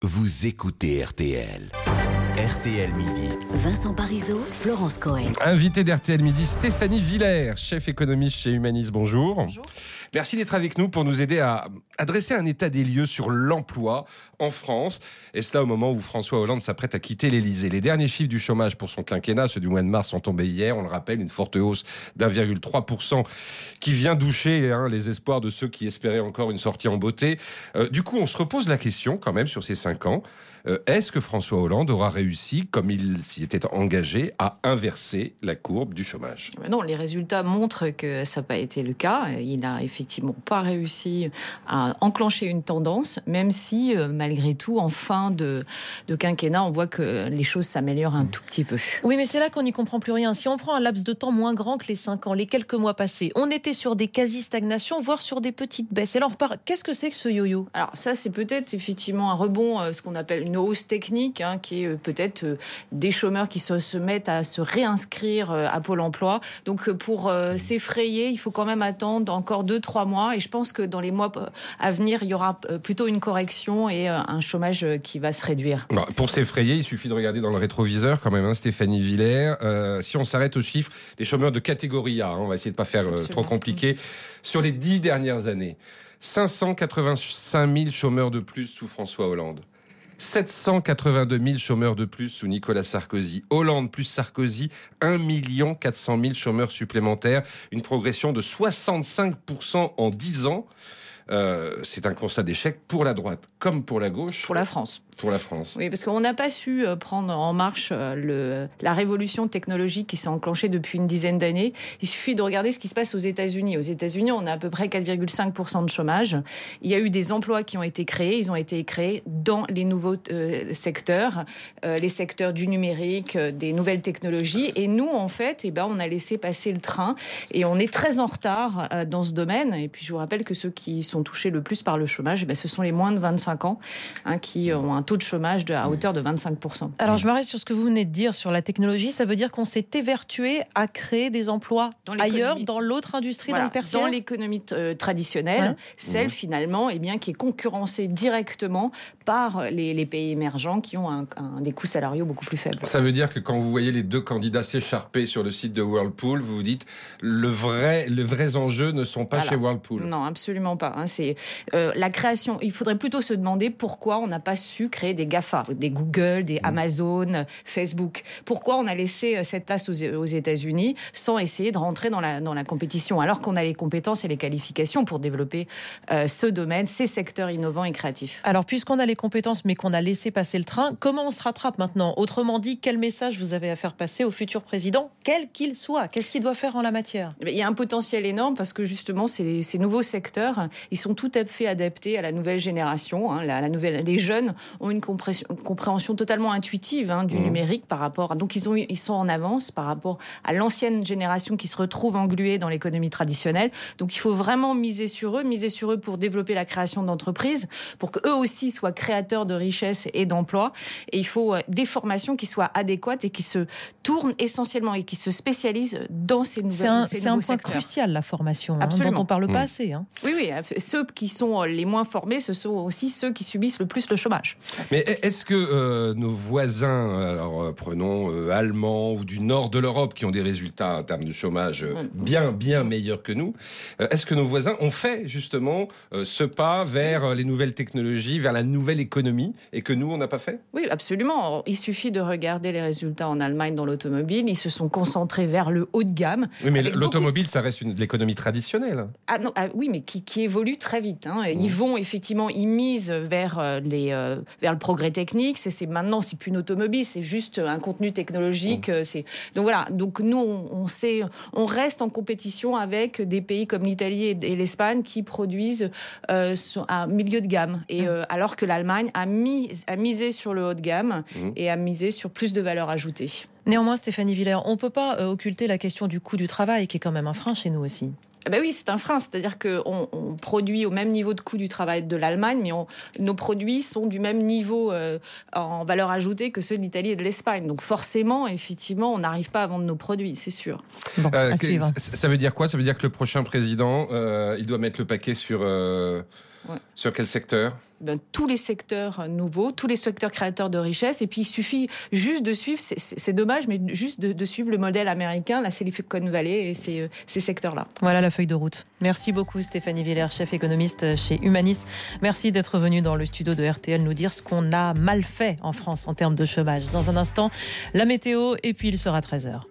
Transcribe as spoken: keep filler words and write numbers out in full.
Vous écoutez R T L. R T L Midi. Vincent Parisot, Florence Cohen. Invité d'R T L Midi, Stéphanie Villers, chef économiste chez Humanis. Bonjour. Bonjour. Merci d'être avec nous pour nous aider à, à dresser un état des lieux sur l'emploi en France. Et cela au moment où François Hollande s'apprête à quitter l'Élysée. Les derniers chiffres du chômage pour son quinquennat, ceux du mois de mars, sont tombés hier. On le rappelle, une forte hausse d'un virgule trois pour cent qui vient doucher hein, les espoirs de ceux qui espéraient encore une sortie en beauté. Euh, du coup, on se repose la question quand même sur ces cinq ans. Euh, est-ce que François Hollande aura réussi, comme il s'y était engagé, à inverser la courbe du chômage ? Non, les résultats montrent que ça n'a pas été le cas. Il n'a effectivement pas réussi à enclencher une tendance, même si, euh, malgré tout, en fin de, de quinquennat, on voit que les choses s'améliorent un tout petit peu. Oui, mais c'est là qu'on n'y comprend plus rien. Si on prend un laps de temps moins grand que les cinq ans, les quelques mois passés, on était sur des quasi-stagnations, voire sur des petites baisses. Et là, on repart. Qu'est-ce que c'est que ce yo-yo ? Alors ça, c'est peut-être effectivement un rebond, euh, ce qu'on appelle une hausse technique, hein, qui est euh, peut-être euh, des chômeurs qui se, se mettent à se réinscrire euh, à Pôle emploi. Donc euh, pour euh, s'effrayer, il faut quand même attendre encore deux, trois mois. Et je pense que dans les mois à venir, il y aura euh, plutôt une correction et euh, un chômage euh, qui va se réduire. Non, pour s'effrayer, il suffit de regarder dans le rétroviseur quand même, hein, Stéphanie Villers. Euh, si on s'arrête aux chiffres, les chômeurs de catégorie A, hein, on va essayer de pas faire euh, trop compliqué. Mmh. Sur les dix dernières années, cinq cent quatre-vingt-cinq mille chômeurs de plus sous François Hollande. sept cent quatre-vingt-deux mille chômeurs de plus sous Nicolas Sarkozy. Hollande plus Sarkozy, un million quatre cent mille chômeurs supplémentaires. Une progression de soixante-cinq pour cent en dix ans. Euh, c'est un constat d'échec pour la droite comme pour la gauche. Pour la France. Pour la France. Oui, parce qu'on n'a pas su prendre en marche le, la révolution technologique qui s'est enclenchée depuis une dizaine d'années. Il suffit de regarder ce qui se passe aux États-Unis. Aux États-Unis, on a à peu près quatre virgule cinq pour cent de chômage. Il y a eu des emplois qui ont été créés. Ils ont été créés dans les nouveaux euh, secteurs, euh, les secteurs du numérique, euh, des nouvelles technologies. Et nous, en fait, eh ben, on a laissé passer le train et on est très en retard euh, dans ce domaine. Et puis, je vous rappelle que ceux qui sont touchés le plus par le chômage, eh ben, ce sont les moins de vingt-cinq ans hein, qui ont un taux de chômage de, à hauteur de vingt-cinq pour cent. Alors je m'arrête sur ce que vous venez de dire sur la technologie. Ça veut dire qu'on s'est évertué à créer des emplois dans ailleurs, dans l'autre industrie, voilà, dans le tertiaire. Dans l'économie euh, traditionnelle, ouais. celle mmh. finalement eh bien, qui est concurrencée directement par les, les pays émergents qui ont un, un, des coûts salariaux beaucoup plus faibles. Ça veut dire que quand vous voyez les deux candidats s'écharper sur le site de Whirlpool, vous vous dites le vrai, les vrais enjeux ne sont pas voilà. chez Whirlpool. Non, absolument pas. Hein. C'est euh, la création. Il faudrait plutôt se demander pourquoi on n'a pas su créer des GAFA, des Google, des Amazon, Facebook. Pourquoi on a laissé cette place aux, aux États-Unis sans essayer de rentrer dans la, dans la compétition, alors qu'on a les compétences et les qualifications pour développer euh, ce domaine, ces secteurs innovants et créatifs. Alors, puisqu'on a les compétences, mais qu'on a laissé passer le train, comment on se rattrape maintenant ? Autrement dit, quel message vous avez à faire passer au futur président, quel qu'il soit ? Qu'est-ce qu'il doit faire en la matière ? Il y a un potentiel énorme parce que justement, ces, ces nouveaux secteurs, ils sont tout à fait adaptés à la nouvelle génération. Hein, la, la nouvelle, les jeunes ont une compréhension totalement intuitive hein, du mmh. numérique par rapport à, donc ils ont ils sont en avance par rapport à l'ancienne génération qui se retrouve engluée dans l'économie traditionnelle. Donc il faut vraiment miser sur eux, miser sur eux pour développer la création d'entreprises, pour qu'eux aussi soient créateurs de richesses et d'emplois. Et il faut des formations qui soient adéquates et qui se tournent essentiellement et qui se spécialisent dans ces nouvelles. C'est un, ces c'est un point secteurs. Crucial, la formation, hein, Absolument. dont on parle mmh. pas assez. Hein. Oui, oui. Ceux qui sont les moins formés, ce sont aussi ceux qui subissent le plus le chômage. Mais est-ce que euh, nos voisins, alors euh, prenons euh, allemands ou du nord de l'Europe, qui ont des résultats en termes de chômage euh, bien, bien meilleurs que nous, euh, est-ce que nos voisins ont fait justement euh, ce pas vers euh, les nouvelles technologies, vers la nouvelle économie, et que nous, on n'a pas fait ? Oui, absolument. Il suffit de regarder les résultats en Allemagne dans l'automobile. Ils se sont concentrés vers le haut de gamme. Oui, mais l'automobile, beaucoup... ça reste une, de l'économie traditionnelle. Ah non, ah, oui, mais qui, qui évolue très vite. Hein. Ils mmh. vont effectivement, ils misent vers, euh, les, euh, vers le progrès technique. C'est, c'est maintenant, c'est plus une automobile, c'est juste un contenu technologique. Mmh. C'est... Donc voilà. Donc nous, on, on sait, on reste en compétition avec des pays comme l'Italie et, et l'Espagne qui produisent euh, un milieu de gamme. Et mmh. euh, alors que l'Allemagne a, mis, a misé sur le haut de gamme mmh. et a misé sur plus de valeur ajoutée. Néanmoins, Stéphanie Villers, on ne peut pas euh, occulter la question du coût du travail, qui est quand même un frein chez nous aussi. Eh ben oui, c'est un frein. C'est-à-dire qu'on on produit au même niveau de coût du travail de l'Allemagne, mais on, nos produits sont du même niveau euh, en valeur ajoutée que ceux de l'Italie et de l'Espagne. Donc forcément, effectivement, on n'arrive pas à vendre nos produits, c'est sûr. Bon, euh, ça veut dire quoi ? Ça veut dire que le prochain président, euh, il doit mettre le paquet sur... Euh Ouais. Sur quel secteur ? Ben, tous les secteurs nouveaux, tous les secteurs créateurs de richesse. Et puis, il suffit juste de suivre, c'est, c'est dommage, mais juste de, de suivre le modèle américain, la Silicon Valley et ces, ces secteurs-là. Voilà la feuille de route. Merci beaucoup Stéphanie Villers, chef économiste chez Humanis. Merci d'être venue dans le studio de R T L nous dire ce qu'on a mal fait en France en termes de chômage. Dans un instant, la météo et puis il sera treize heures.